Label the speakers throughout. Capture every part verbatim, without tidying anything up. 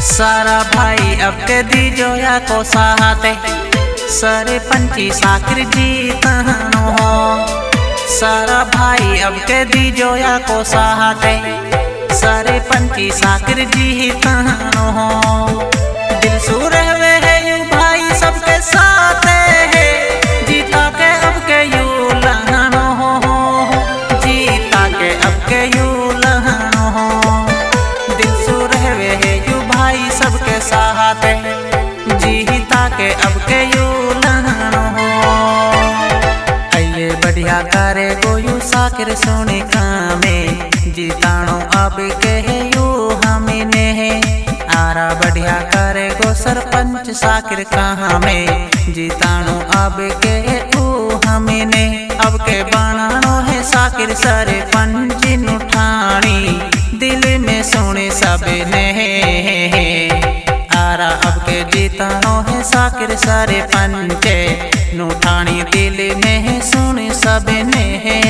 Speaker 1: सारा भाई अब के दीजो या को साहते सारे पंची साकिर जीतनो हो। सारा भाई अब के दीजो या को साहते सारे पंची साकिर जीतनो हो। दिल सू रहवे है यू भाई सबके साथ है, जीता के अब के यू लहनो हो, जीता के अब के यू लहनो हो। दिल सू रहवे है यू भाई सबके साथ है, जीता के अब के यू लहनो हो। आइए बढ़िया करे गो यू साकिर सोने कामे, जीताणो अब के यू हमने है। आरा बढ़िया करे गो सरपंच साकिर कहाँ में, जीताणो अब के ऊ हमने। अब के बनानो है साकिर सारे पंची नुठानी, दिल में सोने सब ने। आरा अब के जीताणो है साकिर सारे पंचे नुठानी, दिल में सोने सब ने।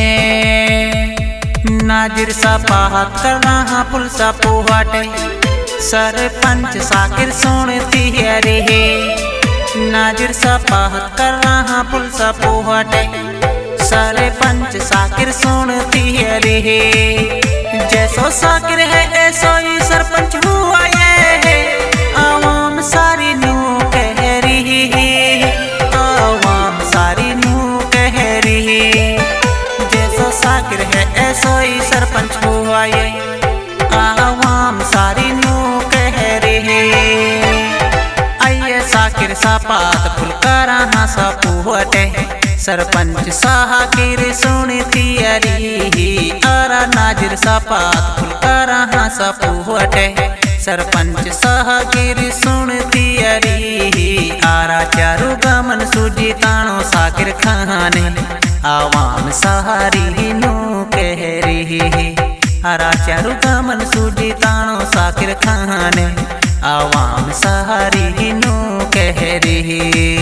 Speaker 1: नाजिर सा पाहत करना पुल सा पोहाटे, सरपंच साकिर सुनती अरे हे। नाजिर सा पाहत करना पुल सा पोहाटे, सरपंच साकिर सुनती अरे हे। जैसो साकिर है ऐसो ही सरपंच हुआ ये है, आवाम सारी नू कह रही है, आवाम सारी नू कह रही है। जैसो साकिर है ऐसो ही सरपंच हुआ ये, आवाम सारी नू कह रही। आइए साकिर सा पात फुल करा सा पुहटे, सरपंच साकिर सुनती अरी। आरा नाजिर सा पात फुल करा सा पुहटे, सरपंच साकिर सुनती अरी। आरा चारू गमन सूजी ताणो साकिर खाने, आवाम सारी नू कह रही। आरा चारू गमन सूजी ताणो साकिर खाने, आवाम सारी नू कह रही।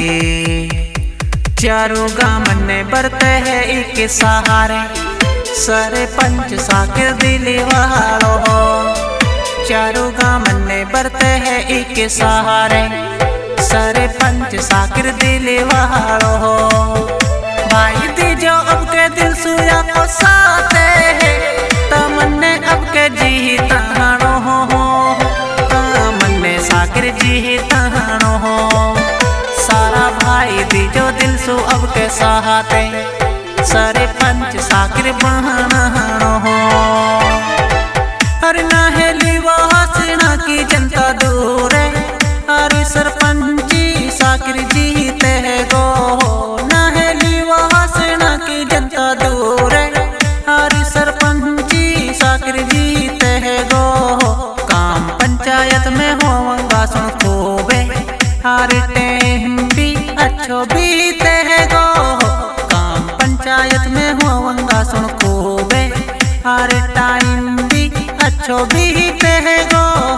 Speaker 1: चारू गमन ने बरते है एक सहारे, सरपंच साकिर दिल वालो हो। चारू गमन ने बरते है एक सहारे, सरपंच साकिर दिल वालो हो। भाई दीजो अब के दिल सुया को साथ है, तमन्ने अब के जीताणो हो, तमन्ने साकिर जीताणो हो। सारा भाई दीजो दिल सु अब के साहते, सरपंच साकिर बहनाणो हो। अरे नाहेली वासना की जनता दूर है, अरे सरपंची साकिर जीते है गो। नाहेली वासना की जनता दूर है, अरे सरपंची साकिर जीते है गो। काम पंचायत में होगा सुन खूबे, हर टाइम भी अच्छो बीते है गो। काम पंचायत में होगा सुन खूबे, हर टाइम भी अच्छो बीते है गो।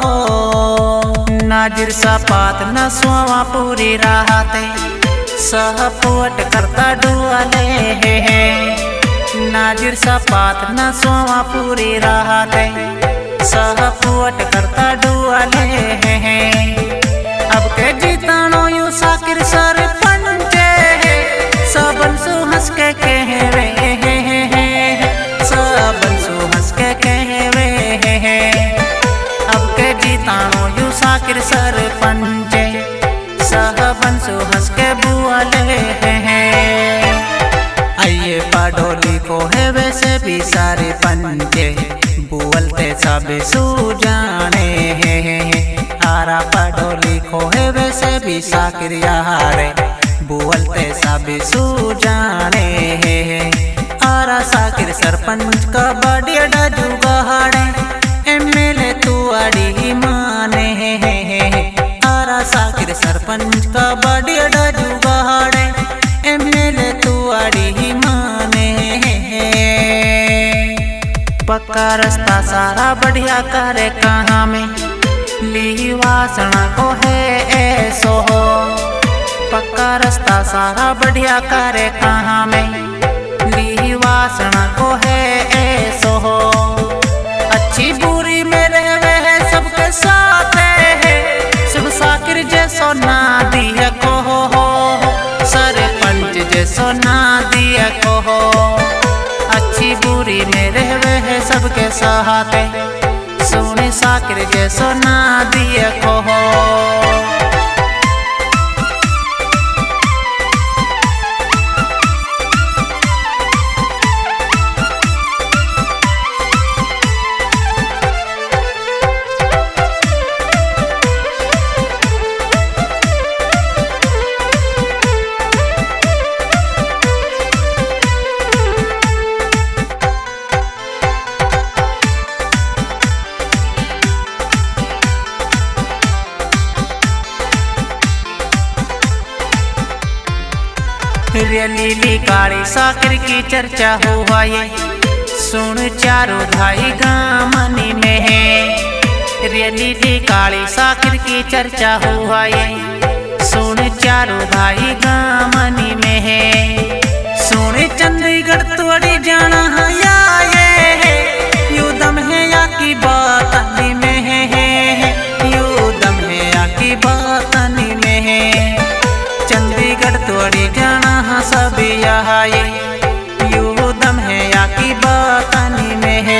Speaker 1: नाजिर सा पात न सुवा पूरी राहते, सहपोट करता डुआले है। नाजिर सा पात न सोवा पूरी राहते, सहपोट करता डुआले है। अब के जीताणो यू साकिर सरपंच है, सबन सु हंस के कहवे है, सबन सु हंस के कहवे है। अब के जीताणो यू साकिर सरपंच, सबन सु हंस के बुआले हैं। आइए पडोली को है वैसे भी सारे पंचे, बुअलते सब सुजाने हैं। आरा पडोली को है वैसे भी साकिर यारे, बुअलते सब सुजाने हैं। आरा साकिर सरपंच का बड़े डजू गहाड़े, एमएलए तू अड़ी माने हैं। आरा साकिर सरपंच का बड़े डजू गहाड़े, एमएलए तू अड़ी माने। पक्का रास्ता सारा बढ़िया करे कहाँ में, ली वासना को है ऐसो हो। पक्का रास्ता सारा बढ़िया करे कहाँ में, ली वासना को है ऐसो हो। अच्छी बुरी में रहवे है सबके साथ है, सहाते सोने साकिर जैसो ना दिए को हो। लीली काली साकिर की चर्चा हुआ ये सुन चारों भाई गामनी में है। लीली काली साकिर की चर्चा हुआ ये सुन चारों भाई गामनी में है। सुन चंडीगढ़ तोड़ी जाना है या ये युदम है या की बात में है, युदम है या की बात में है। चंडीगढ़ तोड़ी जाना सब यहाँ ये युदम है या की बातनी में है।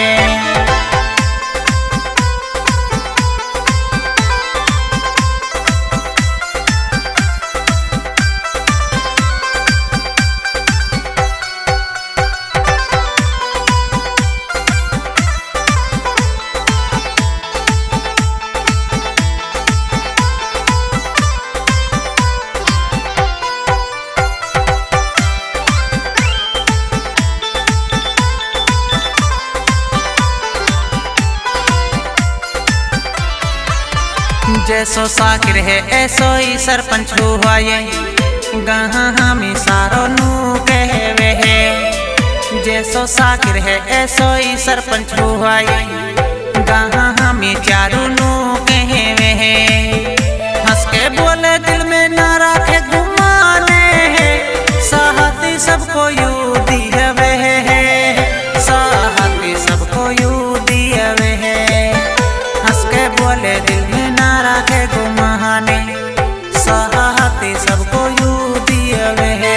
Speaker 1: जैसो साकिर है ऐसो ही सरपंच हुआ ये गहा हमी सारो नू कहवे है। जैसो साकिर है ऐसो ही सरपंच हुआ ये गहा हमी चारू नू कहवे है। हंस के बोले दिल में ना रखे घुमाने है, साहती सबको यू दियवे है, साहती सबको यू दियवे है। हंस के बोले दिल में के गुमाने साहती सबको यू दिए है।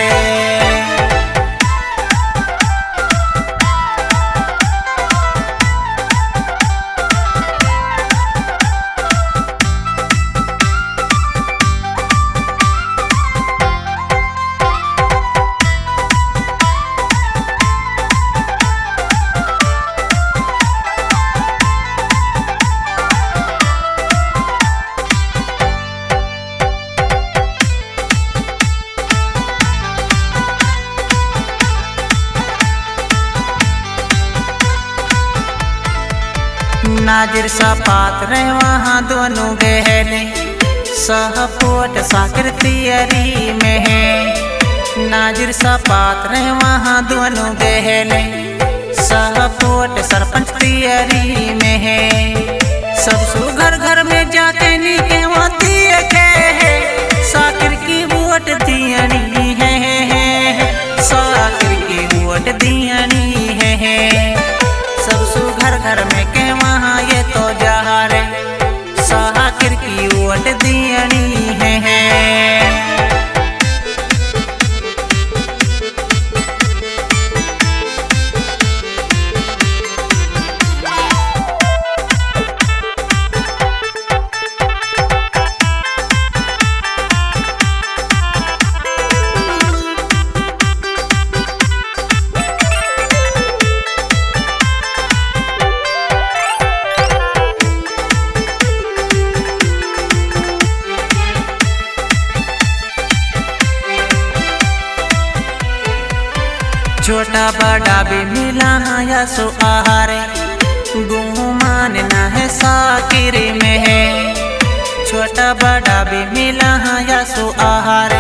Speaker 1: नाजिर सा पात रहे वहाँ दोनों गहले सहपोट साकिर तियरी में है। नाजिर सा पात रहे वहाँ दोनों गहले सहपोट सरपंच तियरी में है। सब सु घर घर में जाके नीके वो दिए है, साकिर की वोट दियनी है, साकिर की वोट दियनी है। सब सु घर घर में के वहाँ ये तो जा रे साकिर की वोट दियनी है। छोटा बड़ा भी मिला या सो आहारे गुमान ना है साकिर में है। छोटा बड़ा भी मिला या सो आहारे